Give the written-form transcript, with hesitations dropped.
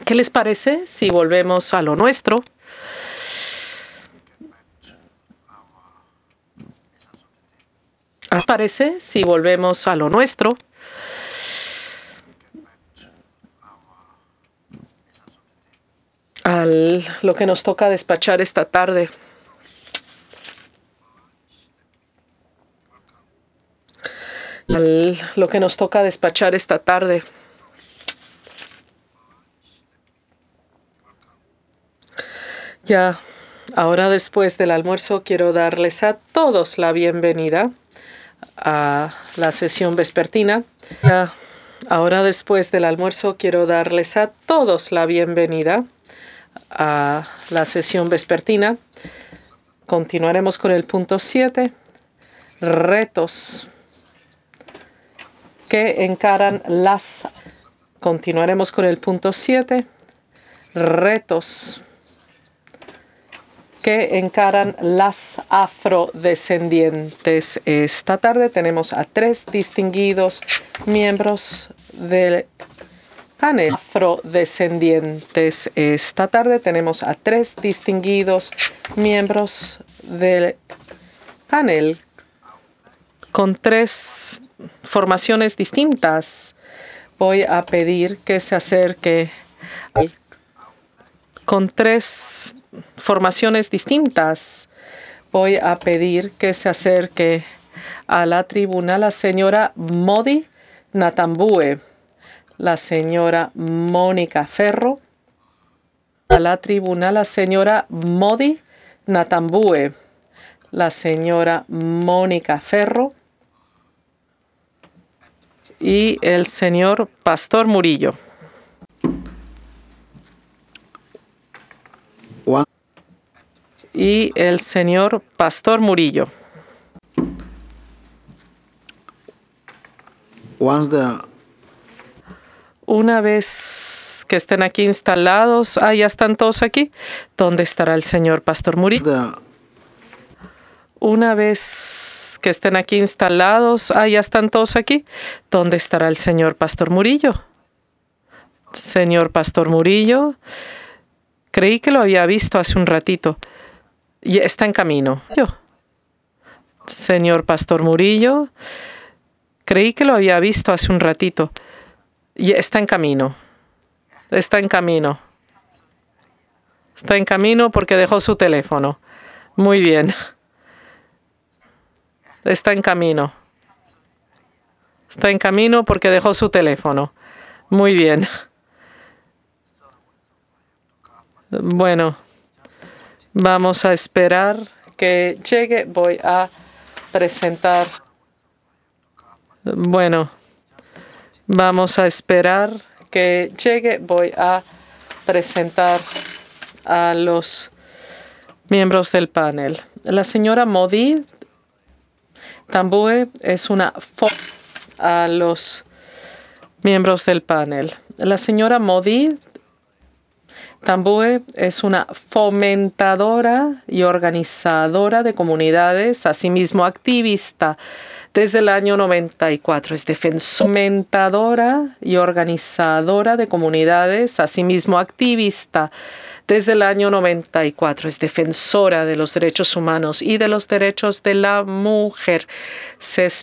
¿Qué les parece si volvemos a lo nuestro? ¿Qué les parece si volvemos a lo nuestro? A lo que nos toca despachar esta tarde. Lo que nos toca despachar esta tarde. Ya, ahora después del almuerzo quiero darles a todos la bienvenida a la sesión vespertina. Ya, ahora después del almuerzo quiero darles a todos la bienvenida a la sesión vespertina. Continuaremos con el punto 7, retos que encaran las... Continuaremos con el punto 7, retos que encaran las afrodescendientes. Esta tarde tenemos a 3 distinguidos miembros del panel afrodescendientes. Esta tarde tenemos a 3 distinguidos miembros del panel con 3 formaciones distintas. Voy a pedir que se acerque con 3 formaciones distintas. Voy a pedir que se acerque a la tribuna la señora Modi Natambue, la señora Mónica Ferro, a la tribuna la señora Modi Natambue, la señora Mónica Ferro y el señor Pastor Murillo. Y el señor Pastor Murillo. Una vez que estén aquí instalados, ya están todos aquí. ¿Dónde estará el señor Pastor Murillo? Una vez que estén aquí instalados, ya están todos aquí. ¿Dónde estará el señor Pastor Murillo? Señor Pastor Murillo, creí que lo había visto hace un ratito. Y está en camino. Señor Pastor Murillo, creí que lo había visto hace un ratito. Y está en camino. Está en camino. Está en camino porque dejó su teléfono. Muy bien. Está en camino. Está en camino porque dejó su teléfono. Muy bien. Bueno, vamos a esperar que llegue. Voy a presentar. Bueno, vamos a esperar que llegue. Voy a presentar a los miembros del panel. La señora Modi Natambue es una a los miembros del panel. La señora Modi Natambue es una fomentadora y organizadora de comunidades, asimismo activista desde el año 94. Es fomentadora y organizadora de comunidades, asimismo activista desde el año 94. Es defensora de los derechos humanos y de los derechos de la mujer. Se